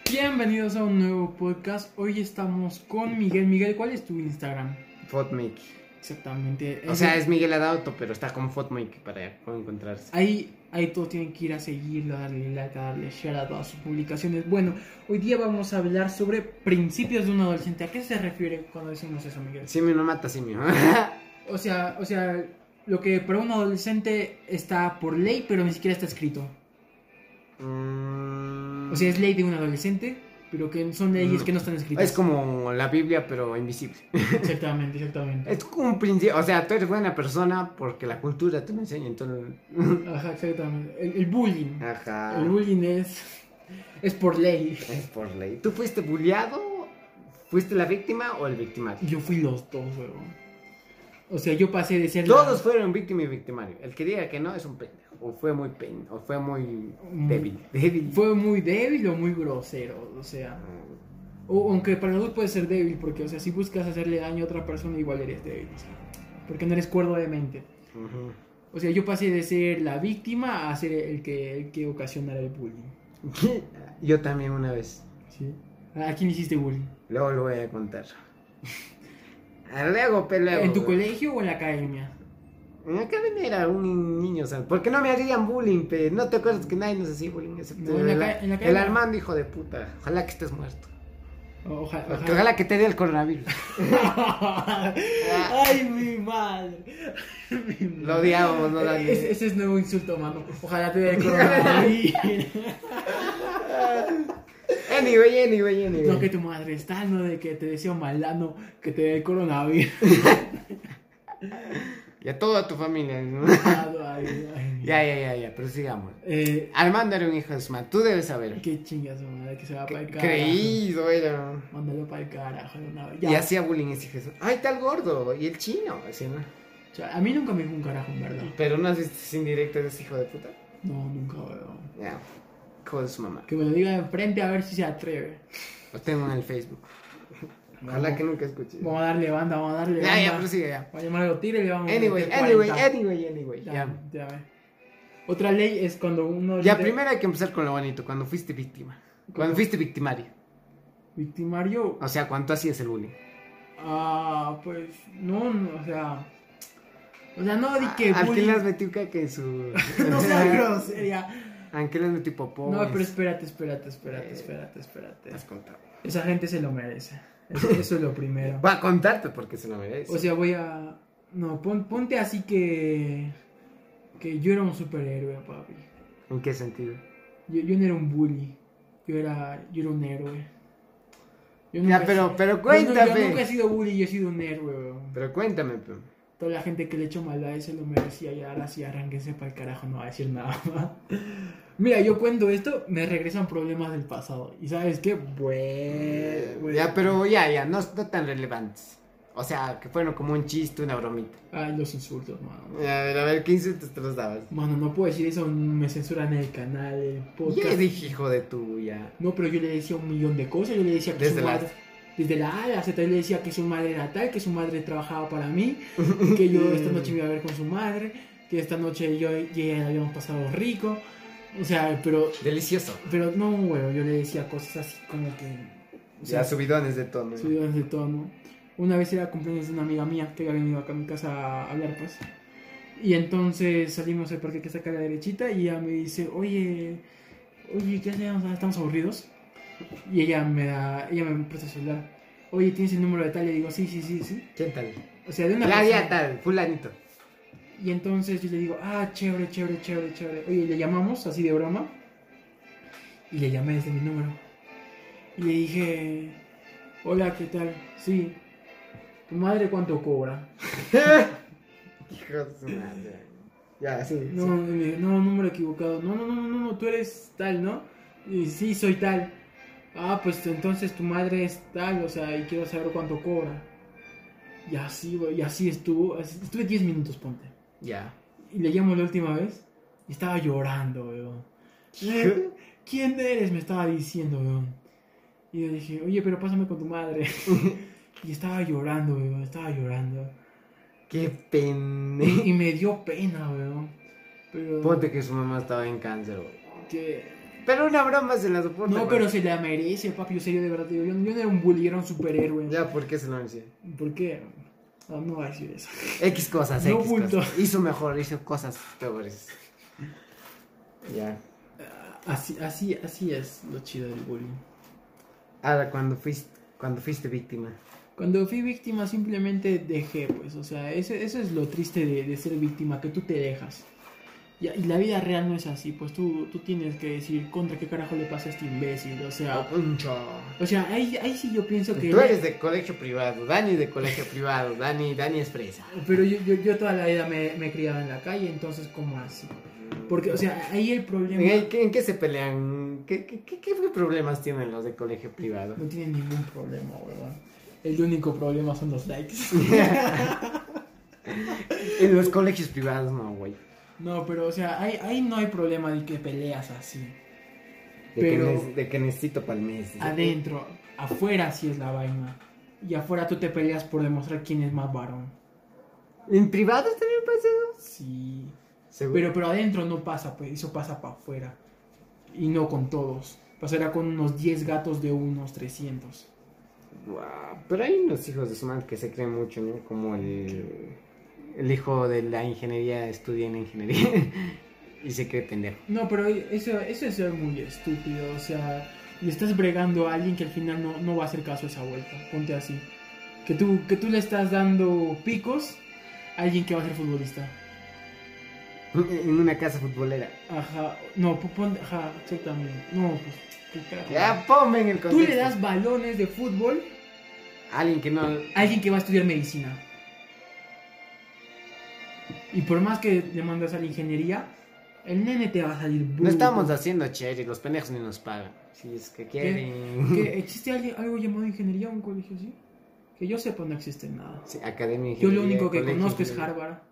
Bienvenidos a un nuevo podcast. Hoy estamos con Miguel. Miguel, ¿cuál es tu Instagram? Fotmake. Exactamente. O sea, es Miguel Adauto, pero está como Fotmake para encontrarse. Ahí todos tienen que ir a seguirlo, darle like, darle share a todas sus publicaciones. Bueno, hoy día vamos a hablar sobre principios de un adolescente. ¿A qué se refiere cuando decimos eso, Miguel? Simio no mata simio. O sea, lo que para un adolescente está por ley, pero ni siquiera está escrito. O sea, es ley de un adolescente, pero que son leyes que no están escritas. Es como la Biblia, pero invisible. Exactamente. Es como un principio. O sea, tú eres buena persona porque la cultura te lo enseña. Entonces... Ajá, exactamente. El bullying. Ajá. El bullying es por ley. Es por ley. ¿Tú fuiste bulleado? ¿Fuiste la víctima o el victimario? Yo fui los dos, weón. O sea, yo pasé de ser Todos fueron víctima y victimario. El que diga que no es un pendejo. O fue muy débil. Fue muy débil o muy grosero, o sea. O, aunque para nosotros puede ser débil, porque, o sea, si buscas hacerle daño a otra persona, igual eres débil, o sea, porque no eres cuerdo de mente. Uh-huh. O sea, yo pasé de ser la víctima a ser el que ocasionara el bullying. Yo también una vez. ¿Sí? ¿A quién hiciste bullying? Luego lo voy a contar. Luego, peleo. ¿En tu colegio o en la academia? En la academia era un niño, ¿sabes? ¿Por qué no me harían bullying, pe? ¿No te acuerdas que nadie nos hacía bullying? Excepto No, en la el academia. Armando, hijo de puta. Ojalá que estés muerto. Ojalá. Que te dé el coronavirus. Ay, mi madre. Lo odiábamos, ¿no? Ese es nuevo insulto, mano. Ojalá te dé el coronavirus. Anyway. No, que tu madre está, no de que te deseo maldad, no, que te dé el coronavirus. Y a toda tu familia, ¿no? Ay, Ya, pero sigamos. Armando era un hijo de su madre, tú debes saber. Qué chingas, madre, que se va para el carajo. Creído era. Mándalo para el carajo de una vez. Y hacía bullying ese Jesús. Ay, está el gordo. Y el chino, así, ¿no? O sea, a mí nunca me dijo un carajo, en verdad. Pero no has visto sin directo de ese hijo de puta. No, nunca, weón. Ya. Hijo de su mamá. Que me lo diga de frente a ver si se atreve. Lo tengo en el Facebook. Ojalá que nunca escuche. Vamos a darle banda. Ya, pero sigue ya. Vamos a llamar algo tire y le vamos a Anyway. Ya ve. Otra ley es cuando uno... Ya, primero hay que empezar con lo bonito. Cuando fuiste víctima. Cuando fuiste victimario. Victimario. O sea, cuando hacías el bullying. Pues, no, o sea... O sea, no di que ¿Al bullying... que le has metido caca en su...? No seas grosería. ¿A qué le has metido popó? No, pero espérate. Has contado. Esa gente se lo merece. Eso es lo primero. Voy a contarte porque se lo merece. O sea, voy a... No, ponte así que yo era un superhéroe, papi. ¿En qué sentido? Yo no era un bully. Yo era un héroe. Ya, pero cuéntame. Yo nunca he sido bully, yo he sido un héroe, weón. Pero cuéntame, pe. Toda la gente que le echó maldad se lo merecía y ahora sí arránquense para el carajo, no va a decir nada más. Mira, yo cuento esto, me regresan problemas del pasado. ¿Y sabes qué? Bueno. Ya, pero ya, no tan relevantes. O sea, que fueron como un chiste, una bromita. Ay, los insultos, mano. A ver, ¿qué insultos te los dabas? Mano, no puedo decir eso, me censuran el canal, el podcast. Ya dije, hijo de tuya. No, pero yo le decía un millón de cosas, yo le decía que Desde su madre... Desde la A a la Z, yo le decía que su madre era tal, que su madre trabajaba para mí, que yo esta noche me iba a ver con su madre, que esta noche yo y ella habíamos pasado rico. O sea, pero... Delicioso. Pero no, güey, yo le decía cosas así como que... O sea, Ya, subidones de tono. subidones de tono. Una vez era cumpleaños de una amiga mía que había venido acá a mi casa a hablar, pues. Y entonces salimos al parque que está acá a la derechita y ella me dice, oye, ¿qué hacemos? ¿Estamos aburridos? Y ella me presta el celular. Oye, ¿tienes el número de tal? Y digo, sí. ¿Quién tal? O sea, de una Claudia persona. tal, fulanito. Y entonces yo le digo, chévere. Oye, le llamamos así de broma. Y le llamé desde mi número. Y le dije, hola, ¿qué tal? Sí. ¿Tu madre cuánto cobra? Hijo de su madre. Ya, sí. No, número equivocado. No, tú eres tal, ¿no? Y sí, soy tal. Pues entonces tu madre es tal, o sea, y quiero saber cuánto cobra. Y así, güey, y así estuve 10 minutos, ponte. Ya. Y le llamo la última vez y estaba llorando, weón. ¿Quién eres? Me estaba diciendo, weón. Y yo dije, oye, pero pásame con tu madre. Y estaba llorando, weón, Qué pena. Y me dio pena, weón. Pero Ponte que su mamá estaba en cáncer, güey. que Pero una broma se la soporta. No, güey. pero se la merece, papi. Yo serio, de verdad. Yo no era un bully, era un superhéroe. Ya, ¿por qué se lo merecía? ¿Por qué? No voy a decir eso. X cosas, No X bulto. cosas. Hizo mejor, hizo cosas peores. Ya. Así es lo chido del bullying. Ahora, cuando fuiste víctima. Cuando fui víctima simplemente dejé, pues, o sea, eso es lo triste de ser víctima, que tú te dejas. Y la vida real no es así, pues tú tienes que decir contra qué carajo le pasa a este imbécil, o sea, ahí sí yo pienso que... Tú eres de colegio privado, Dani de colegio privado, Dani es fresa. Pero yo toda la vida me he criado en la calle, entonces ¿cómo así? Porque, o sea, ahí el problema... ¿En qué se pelean? ¿Qué problemas tienen los de colegio privado? No tienen ningún problema, ¿verdad? El único problema son los likes. En los colegios privados no, güey. No, pero, o sea, ahí no hay problema de que peleas así. De que necesito para el mes. Adentro, afuera sí es la vaina. Y afuera tú te peleas por demostrar quién es más varón. ¿En privados también pasa eso? Sí. ¿Seguro? Pero adentro no pasa, pues eso pasa para afuera. Y no con todos. Pasará con unos 10 gatos de unos 300. Wow. Pero hay unos hijos de su madre que se creen mucho, ¿no? Como el hijo de la ingeniería estudia en ingeniería y se cree pendejo. No, pero eso es ser muy estúpido. O sea, le estás bregando a alguien que al final no va a hacer caso a esa vuelta. Ponte así. Que tú le estás dando picos a alguien que va a ser futbolista. En una casa futbolera. Ajá. No, ponte... Ajá, exactamente. No, pues... ¿qué carajo? Ya, ponme en el contexto. Tú le das balones de fútbol Alguien que no... a alguien que va a estudiar medicina. Y por más que le mandas a la ingeniería, el nene te va a salir bruto. No estamos haciendo cherry, los pendejos ni nos pagan. Si es que quieren... ¿Que existe algo llamado ingeniería o un colegio así? Que yo sepa no existe nada. Sí, academia, Yo lo ingeniería, único que colegio, conozco es ingeniería. Harvard.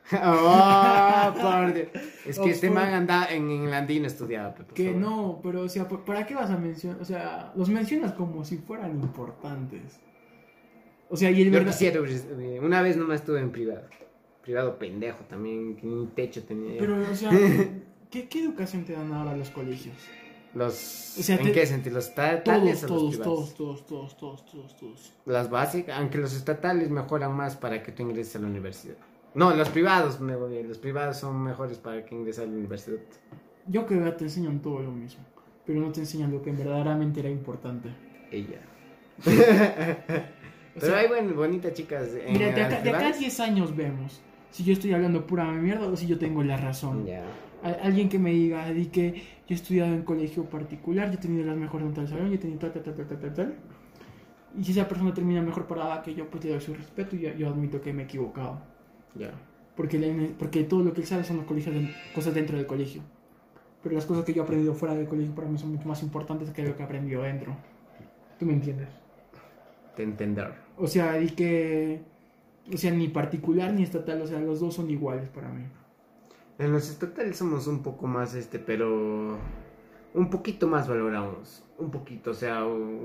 Oh, por Dios. Es que este Oxford. man anda en el andino estudiado. Pepe, por Que favor. no, pero o sea, ¿para qué vas a mencionar? O sea, los mencionas como si fueran importantes. O sea, y el Yo verdad... quisiera, una vez nomás estuve en privado. Privado pendejo también, que ni techo tenía. Pero, o sea, ¿qué educación te dan ahora los colegios? Los... O sea, ¿En qué sentido? ¿Los estatales o los privados? Todos. Las básicas, aunque los estatales mejoran más para que tú ingreses a la universidad. No, los privados, me voy bien. Los privados son mejores para que ingreses a la universidad. Yo creo que te enseñan todo lo mismo, pero no te enseñan lo que verdaderamente era importante. Ella. O Pero sea, hay bonitas chicas en mira, de las acá a privadas. 10 años vemos si yo estoy hablando pura mierda o si yo tengo la razón. Ya. Alguien que me diga, di que yo he estudiado en colegio particular, yo he tenido las mejores notas del salón, yo he tenido tal. Y si esa persona termina mejor parada que yo, pues le doy su respeto y yo admito que me he equivocado. Ya. Porque todo lo que él sabe son los colegios cosas dentro del colegio. Pero las cosas que yo he aprendido fuera del colegio para mí son mucho más importantes que lo que he aprendido dentro. ¿Tú me entiendes? Te entender. O sea, di que... O sea, ni particular ni estatal, o sea, los dos son iguales para mí. En los estatales somos un poco más, pero un poquito más valoramos. Un poquito, o sea,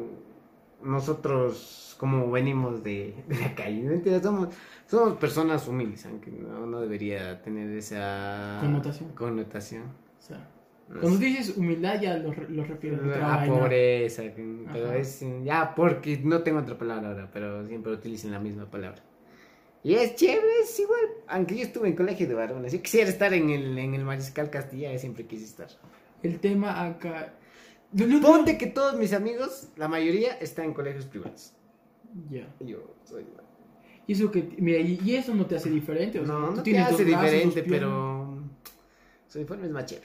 nosotros como venimos de la calle, ¿no entiendes? Somos personas humildes, aunque no debería tener esa connotación. O sea, No cuando sé. dices humildad ya lo refieres a otra La vaina. pobreza, pero Ajá. es ya porque no tengo otra palabra ahora, pero siempre utilizan la misma palabra. Y es chévere, es igual, aunque yo estuve en colegio de varones, yo quisiera estar en el Mariscal Castilla, siempre quise estar. El tema acá... Ponte que todos mis amigos, la mayoría, están en colegios privados. Ya. Yo soy igual. Y eso que... Mira, y eso no te hace diferente. O sea, No, tú no te tienes dos hace brazos, diferente, dos piernas. pero su uniforme es más chévere.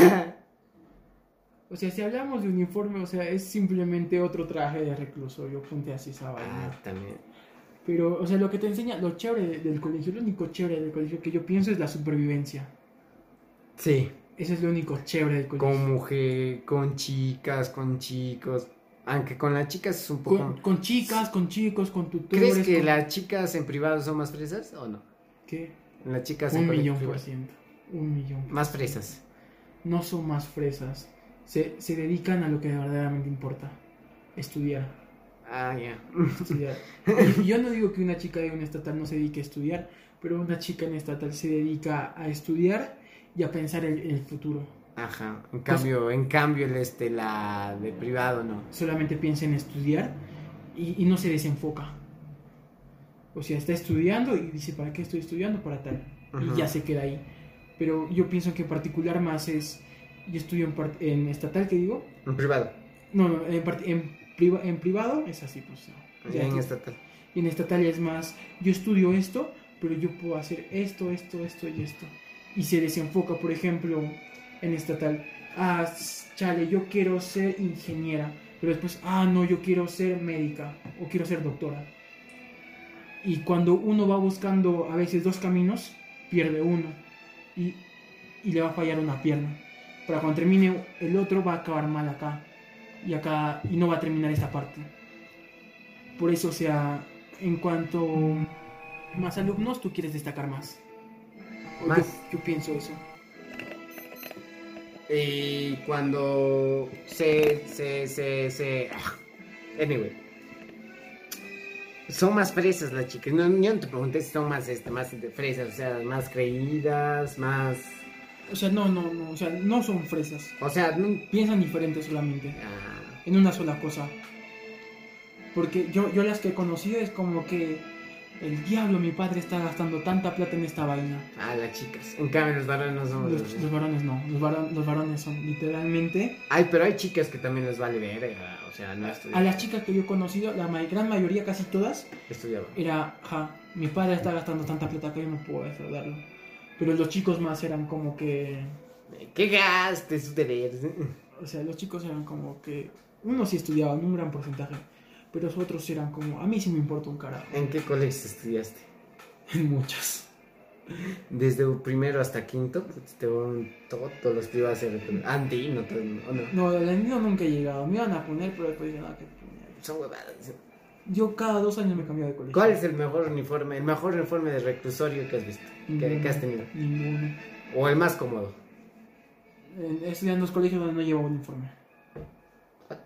O sea, si hablamos de uniforme, o sea, es simplemente otro traje de recluso. Yo ponte así esa vaina. También. Pero, o sea, lo que te enseña, lo chévere del colegio, lo único chévere del colegio que yo pienso es la supervivencia. Sí. Eso es lo único chévere del colegio. Con mujer, con chicas, con chicos. Aunque con las chicas es un poco... Con chicas, con chicos, con tutores. ¿Crees que con... las chicas en privado son más fresas o no? ¿Qué? Las chicas en 1.000.000%. privado. 1.000.000%. Más fresas. No son más fresas. Se dedican a lo que verdaderamente importa. Estudiar. Ah, ya. Estudiar. Y yo no digo que una chica de un estatal no se dedique a estudiar, pero una chica en estatal se dedica a estudiar y a pensar en el futuro. Ajá. Pues- En cambio la de privado no. Solamente piensa en estudiar y no se desenfoca. O sea, está estudiando y dice, ¿para qué estoy estudiando? Para tal. Ajá. Y ya se queda ahí. Pero yo pienso que en particular más es, yo estudio en estatal, ¿qué digo? En privado. No, no, en privado es así, pues. Y en estatal. Y en estatal es más, yo estudio esto, pero yo puedo hacer esto, esto, esto y esto. Y se desenfoca, por ejemplo, en estatal. Ah, chale, yo quiero ser ingeniera. Pero después, no, yo quiero ser médica o quiero ser doctora. Y cuando uno va buscando a veces dos caminos, pierde uno. Y, y le va a fallar una pierna. Para cuando termine el otro va a acabar mal acá. Y no va a terminar esta parte. Por eso, o sea, en cuanto más alumnos, tú quieres destacar más. Más. Yo pienso eso. Y cuando Anyway. Son más fresas las chicas. No, yo no te pregunté si son más fresas, o sea, más creídas, más. O sea, no, o sea, no son fresas. O sea, no. Piensan diferente solamente. Ah, En una sola cosa. Porque yo las que he conocido es como que el diablo, mi padre está gastando tanta plata en esta vaina. las chicas. En cambio, los varones no somos así. Los varones no. Los varones son literalmente. Ay, pero hay chicas que también les vale verga. O sea, no A estudian. las chicas que yo he conocido, gran mayoría, casi todas, Estudiaban. era, mi padre está gastando tanta plata que yo no puedo defraudarlo. Pero los chicos más eran como que. ¿Qué gastes sus deberes? O sea, los chicos eran como que. Unos sí estudiaban, un gran porcentaje. Pero los otros eran como. A mí sí me importa un carajo. ¿En qué colegio estudiaste? En muchas. Desde primero hasta quinto, pues, todos los privados se reprenden. Anti, no, o no. No, del niño nunca he llegado. Me iban a poner, pero después dije, nada, que poner. Son huevadas. Yo cada 2 años me cambiaba de colegio. ¿Cuál es el mejor uniforme de reclusorio que has visto? Que has tenido? Ninguno. ¿O el más cómodo? Estudié en 2 colegios donde no llevaba uniforme. What?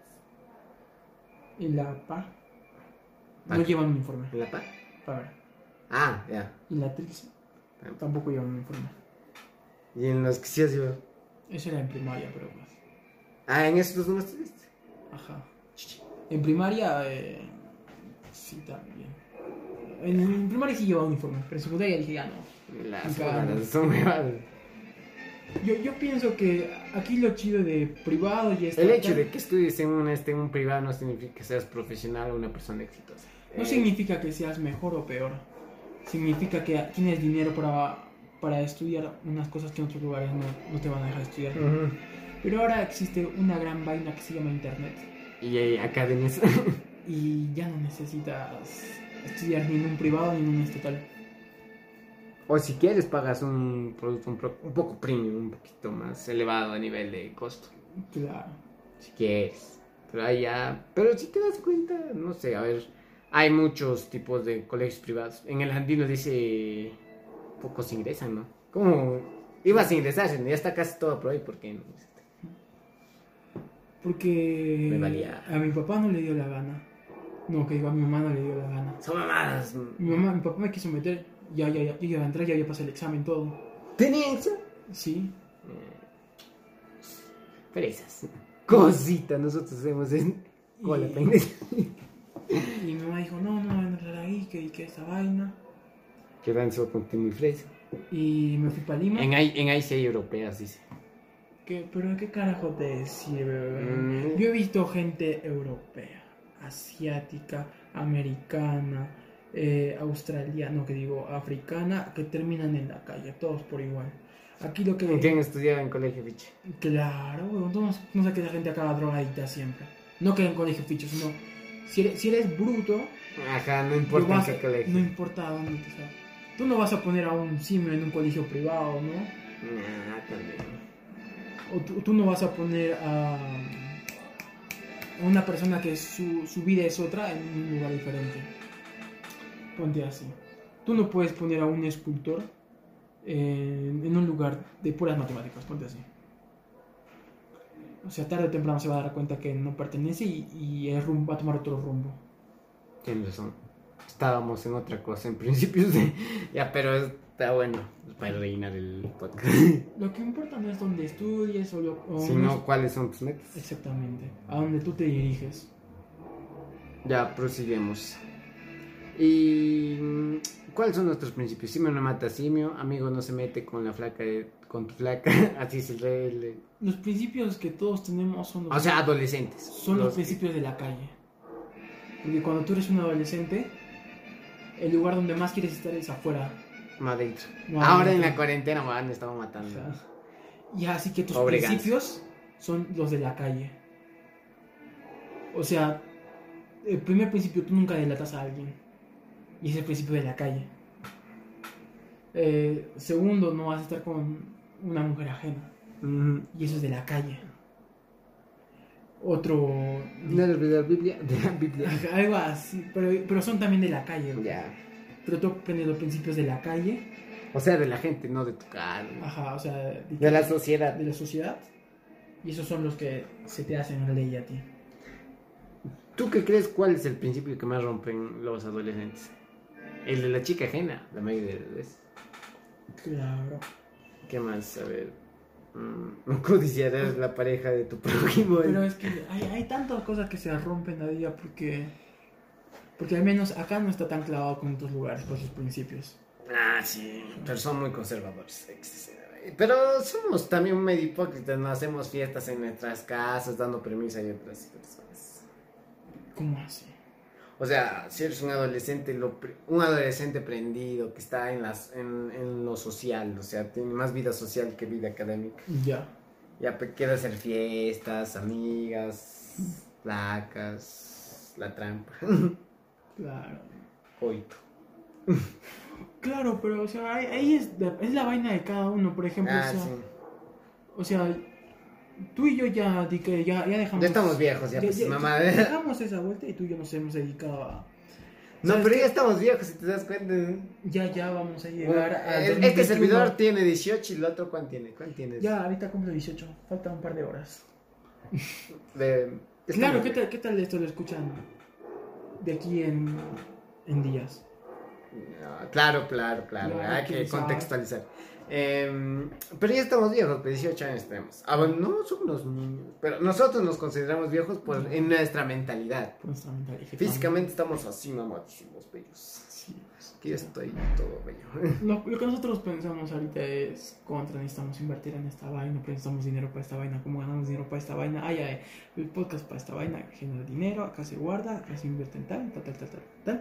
En la PA. No ¿Pa? llevan uniforme. ¿En la PA? A ver. Ah, ya. Y la Trix tampoco llevan uniforme. ¿Y en los que sí has llevado? Eso era en primaria, pero pues. Ah, ¿en esos dos no estuviste? Ajá. En primaria, sí, también. En primaria sí llevaba uniforme, pero en secundaria dije, ya no. Las Claro. huevadas, son huevadas. Yo pienso que aquí lo chido de privado y El hecho de que estudies en un privado no significa que seas profesional o una persona exitosa. No significa que seas mejor o peor. Significa que tienes dinero para estudiar unas cosas que en otros lugares no te van a dejar estudiar. Ujú. Pero ahora existe una gran vaina que se llama internet. Y hay academias. Y ya no necesitas estudiar ni en un privado ni en un estatal. O si quieres pagas un producto un poco premium, un poquito más elevado a nivel de costo. Claro. Si quieres. Pero ahí ya. Pero si te das cuenta, no sé, a ver. Hay muchos tipos de colegios privados. En el Andino dice. Pocos ingresan, ¿no? ¿Cómo? Ibas a ingresar, ya está casi todo por ahí, ¿por qué no? Porque Me valía. a mi papá no le dio la gana. No, que digo, a mi mamá no le dio la gana. Son mamadas. Mi papá me quiso meter. Ya, yo iba a entrar, ya había pasado el examen, todo. ¿Tenían eso? Sí. Fresas. Cosita, nosotros hacemos en cola, Y- pendeja. Y mi mamá dijo, no van a entrar ahí, que esa vaina. Que dan su contigo muy fresa. Y me fui para Lima. En ahí sí hay europeas, dice. ¿Pero qué carajo te sirve? Mm. Yo he visto gente europea, asiática, americana, australiana, que digo, africana, que terminan en la calle, todos por igual. Aquí lo que... ¿Quién estudiaba en colegio, biche? Claro, weón, no sé que la gente acaba drogadita siempre. No que en colegio ficho, sino... Si eres bruto, Ajá, no tú importa en vas- qué colegio. no importa dónde te salga. Tú no vas a poner a un simio en un colegio privado, ¿no? Nah, también. O tú no vas a poner a una persona que su vida es otra en un lugar diferente. Ponte así. Tú no puedes poner a un escultor en un lugar de puras matemáticas, ponte así. O sea, tarde o temprano se va a dar cuenta que no pertenece y el rumbo va a tomar otro rumbo. Tienes razón. Estábamos en otra cosa en principios de... Ya, pero Está bueno para rellenar el podcast. Lo que importa no es dónde estudies o Sino cuáles son tus metas. Exactamente, a dónde tú te diriges. Ya, prosiguemos. ¿Y cuáles son nuestros principios? Simio no mata simio, amigo no se mete con la flaca con tu flaca, así es el rey. Los principios que todos tenemos son O sea, adolescentes. son los principios de la calle. Porque cuando tú eres un adolescente, el lugar donde más quieres estar es afuera. No adentro. No Ahora adentro. en la cuarentena me han estado matando. O sea, y así que tus Pobre principios son los de la calle. O sea, el primer principio, tú nunca delatas a alguien. Y es el principio de la calle. Segundo, no vas a estar con una mujer ajena. Y eso es de la calle. Otro... No de la Biblia. De la Biblia. Algo así, pero son también de la calle. Ya. Pero tú aprendes los principios de la calle. O sea, de la gente, no de tu cara. Ajá, o sea, De la sociedad. de la sociedad. Y esos son los que se te hacen ley a ti. ¿Tú qué crees cuál es el principio que más rompen los adolescentes? El de la chica ajena, la mayoría de las veces. Claro. ¿Qué más? A ver. Codiciarás la pareja de tu prójimo. Pero es que hay tantas cosas que se rompen a día porque al menos acá no está tan clavado como en otros lugares por sus principios. Ah, sí, pero son muy conservadores. Pero somos también medio hipócritas, no hacemos fiestas en nuestras casas dando permiso a otras personas. ¿Cómo así? O sea, si eres un adolescente, un adolescente prendido que está en lo social, o sea, tiene más vida social que vida académica. Ya. Ya quiere hacer fiestas, amigas, placas, la trampa, Claro. coito. Claro, pero o sea, ahí es la vaina de cada uno, por ejemplo. Ah, o sea, sí. o sea, tú y yo ya dejamos... Ya estamos viejos, ya pues, mamá. Dejamos esa vuelta y tú y yo nos hemos dedicado a... No, ¿sabes pero qué? ya estamos viejos, si te das cuenta. Ya vamos a llegar a... Este 2021. servidor tiene 18 y el otro, ¿cuánto tiene? ¿Cuánto tienes? Ya, ahorita cumplo 18, falta un par de horas. Estamos Claro, viejos. ¿qué tal esto lo escuchan de aquí en días? No, claro, hay que quién sabe. contextualizar. Pero ya estamos viejos, pues 18 años tenemos. Ah, bueno, no somos niños, pero nosotros nos consideramos viejos en nuestra mentalidad. Nuestra mentalidad. Físicamente estamos así mamadísimos, bellos. Sí. Aquí estoy todo bello. Lo que nosotros pensamos ahorita es contra, necesitamos invertir en esta vaina, necesitamos dinero para esta vaina, ¿cómo ganamos dinero para esta vaina? El podcast para esta vaina genera dinero, acá se guarda, acá se invierte en tal.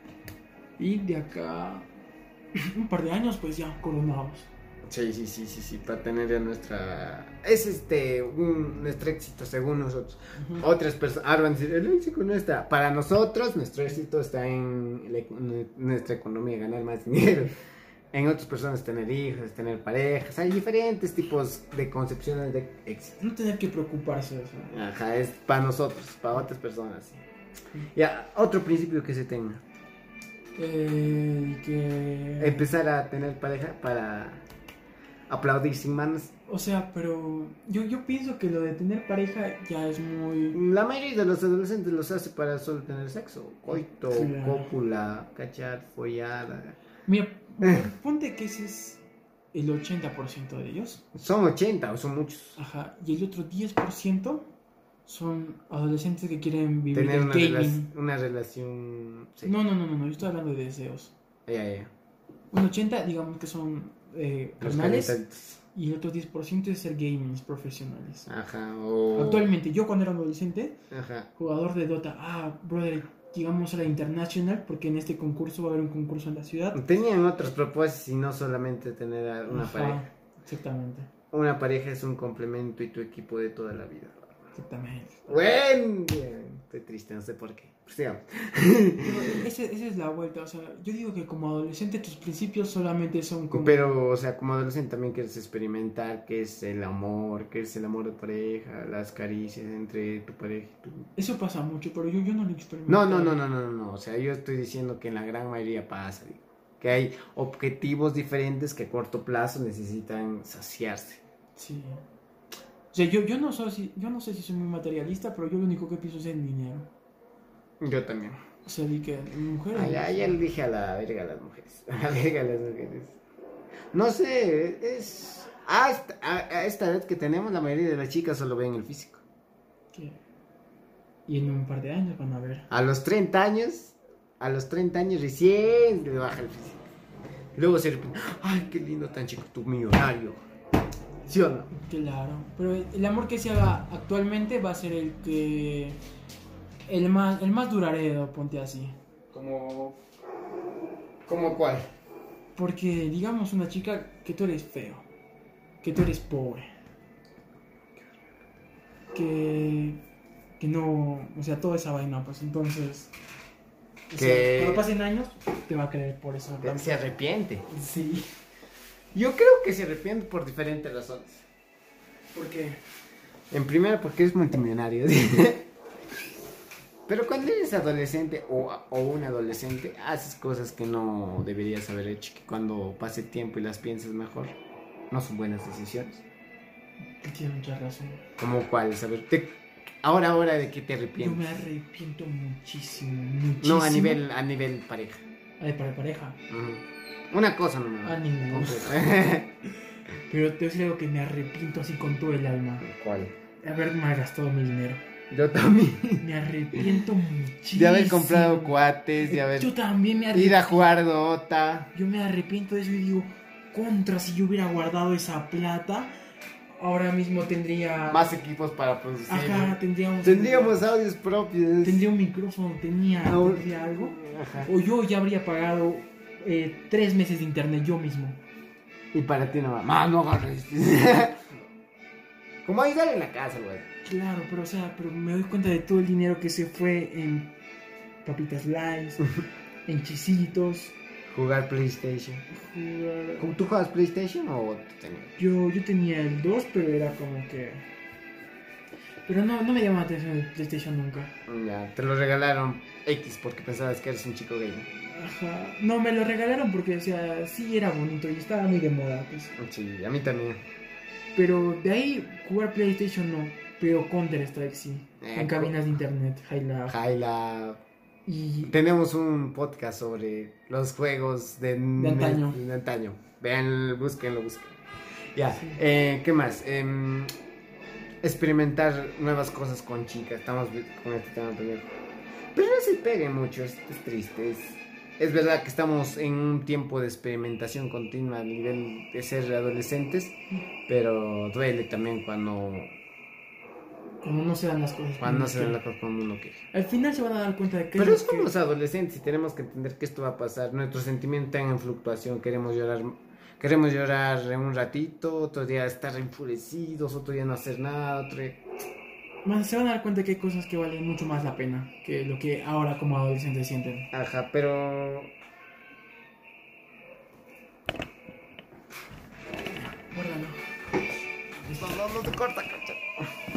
Y de acá un par de años pues ya coronados. Sí, para tener ya nuestra... Es nuestro éxito según nosotros. Uh-huh. Otras personas, ahora van a decir, el éxito no está. Para nosotros, nuestro éxito está en nuestra economía, ganar más dinero. En otras personas, tener hijos, tener parejas. Hay diferentes tipos de concepciones de éxito. No tener que preocuparse de eso. Ajá, es para nosotros, para otras personas. Sí. Ya, otro principio que se tenga. Que... Empezar a tener pareja para aplaudir sin manos. O sea, pero yo pienso que lo de tener pareja ya es muy... La mayoría de los adolescentes los hace para solo tener sexo. Coito, Claro. cópula, cachar, follada. Mira, ponte que ese es el 80% de ellos. Son 80 o son muchos. Ajá. Y el otro 10% son adolescentes que quieren vivir Tener del gaming. una relación. Sí. No, yo estoy hablando de deseos. Ya. Un 80% digamos que son Los carnales calentaditos. y el otro 10% es ser gamings profesionales. Ajá. O... Actualmente, yo cuando era adolescente, Ajá. jugador de Dota, brother, llegamos a la International porque en este concurso va a haber un concurso en la ciudad. Tenían otros propósitos y no solamente tener una Ajá, pareja. Exactamente. Una pareja es un complemento y tu equipo de toda la vida. Exactamente. Bueno, estoy triste, no sé por qué. Pues, digamos. Pero esa es la vuelta, o sea, yo digo que como adolescente tus principios solamente son como... Pero, o sea, como adolescente también quieres experimentar qué es el amor de pareja, las caricias entre tu pareja y tu... Eso pasa mucho, pero yo no lo experimento. No, o sea, yo estoy diciendo que en la gran mayoría pasa, digo, que hay objetivos diferentes que a corto plazo necesitan saciarse. Sí. O sea, yo no sé si soy muy materialista, pero yo lo único que pienso es en dinero. Yo también. O sea, vi que mujeres... Ya le dije a la verga a las mujeres. A la verga a las mujeres. No sé, es... a esta edad que tenemos, la mayoría de las chicas solo ven el físico. ¿Qué? Y en un par de años van a ver. A los 30 años recién le baja el físico. Luego se repite, ay, qué lindo tan chico, tu millonario. ¿Sí o no? Claro, pero el amor que se haga actualmente va a ser el que... El más duradero, ponte así. ¿Como cuál? Porque digamos una chica que tú eres feo, que tú eres pobre, que no, o sea, toda esa vaina, pues entonces, o sea, Que- cuando pasen años, te va a querer por eso. Se arrepiente. Sí, Yo creo que se arrepiente por diferentes razones. porque En primera, porque es multimillonario. Pero cuando eres adolescente o un adolescente, haces cosas que no deberías haber hecho. Que cuando pase tiempo y las piensas mejor, no son buenas decisiones. tiene mucha razón. ¿Como cuáles? A ver, ahora de qué te Yo arrepientes. me arrepiento muchísimo. No, a nivel pareja. Ay, para pareja. Ujú. Una cosa no me va. A ninguno. Completa. Pero te voy a decir algo que me arrepiento así con todo el alma. ¿Cuál? Haber malgastado mi dinero. Yo también. Me arrepiento muchísimo. De haber comprado cuates, de haber Yo también me ir arrepiento. a jugar Dota. Yo me arrepiento de eso y digo, contra, si yo hubiera guardado esa plata, ahora mismo tendría... Más equipos para producir. Ajá, Tendríamos audios propios. Tendría un micrófono, tendría algo. Ajá. O yo ya habría pagado 3 meses de internet yo mismo. Y para ti no va. Más no agarres. Como ayudar en la casa, güey. Claro, pero o sea, pero me doy cuenta de todo el dinero que se fue en papitas Lays, en chisitos. Jugar PlayStation. Jugar... ¿Tú juegas PlayStation o tú tenías? Yo tenía el 2, pero era como que... Pero no me llamaba la atención el PlayStation nunca. Ya, te lo regalaron X porque pensabas que eres un chico gay. Ajá. No, me lo regalaron porque, o sea, sí era bonito y estaba muy de moda, pues. Sí, a mí también. Pero de ahí, jugar PlayStation no. Pero Counter-Strike sí. En cabinas de internet, High Jaila. Y... Tenemos un podcast sobre los juegos de antaño. De antaño. Vean, búsquenlo. Ya, Sí. ¿qué más? Experimentar nuevas cosas con chicas. Estamos con este tema primero. Pero no se pegue mucho, es triste. Es verdad que estamos en un tiempo de experimentación continua a nivel de ser adolescentes, pero duele también cuando no se dan las cosas. no se dan las cosas como uno quiere. Al final se van a dar cuenta de que... Pero es lo que- somos adolescentes y tenemos que entender que esto va a pasar. Nuestros sentimientos están en fluctuación. Queremos llorar un ratito, otro día estar enfurecidos, otro día no hacer nada, otro día... Se van a dar cuenta que hay cosas que valen mucho más la pena que lo que ahora como adolescentes sienten. Ajá, pero... Guárdalo. No te corta, cacha.